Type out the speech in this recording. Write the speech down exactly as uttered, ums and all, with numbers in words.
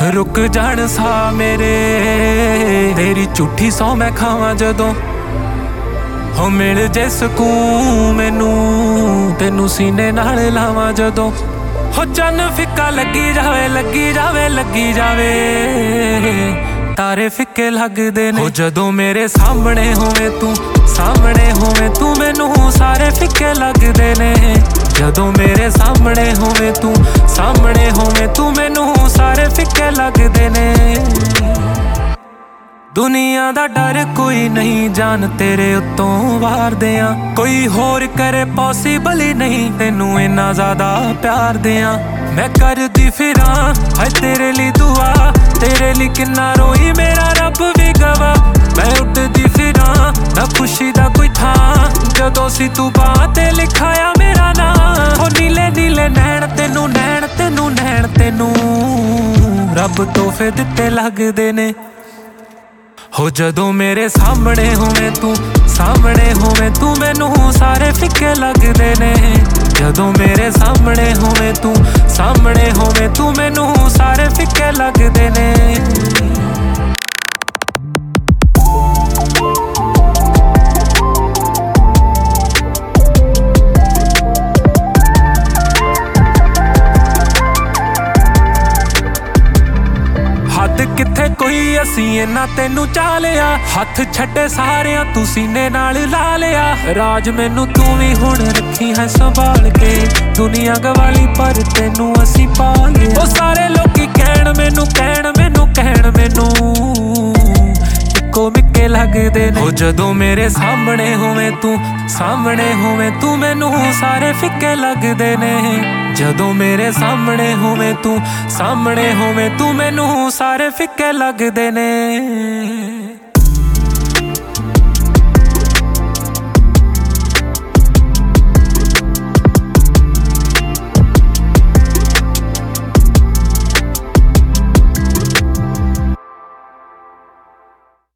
रुक जाण सा मेरे तेरी झूठी सौ मैं खावां जदों हो मिल जे सकून मैनू तेनू सीने नाल लावां जदों हो चन्न फिक्का लगी जावे लगी जावे लगी जावे तारे फिक्के लगदे ने हो जदों मेरे सामने होवे तू सामने होवे तू मैनू सारे फिक्के लगदे ने जदों मेरे सामने होवे तू सामने होवे तू मैनू सारे फिक्के लगदे ने दुनिया दा डर कोई नहीं जान तेरे उत्तों वार दियां कोई होर करे पॉसिबल ही नहीं तेनू इन्ना ज्यादा प्यार दियां मैं करदी फिरां हाय तेरे लिए दुआ तेरे लिए किन्ना रोई मेरा रब भी गवा मैं उड़दी फिरां ना खुशी दा कोई थां जदों सी तू बां ते लिखाया मेरा नाम हो नीले नीले नैन तेनू नैन तेनू नैन तेनू रब तोहफे दित्ते लगदे ने हो जदों मेरे सामने होवे तू सामने होवे तू मैनू सारे फिक्के लगदे ने जदों मेरे सामने होवे तू सामने होवे तू मैनू सारे फिक्के लगदे ने किथे कोई असी इन्ना तेनू चा लिया हथ छड्डे सारियां तू सीने नाल ला लिया राज मैनू तू भी हुण रखी है संभाल के दुनिया गवाली पर तेनू असी पा लिया ओ सारे लोकी कहण मैनू कहण मैनू कहण मैनू इक्को मिक्के लगदे ने हो जदों मेरे सामने होवे तू सामने होवे तू मैनू सारे फिक्के लगदे ने जदों मेरे सामने होवे तू सामने होवे तू मैनू सारे फिक्के लगदे ने।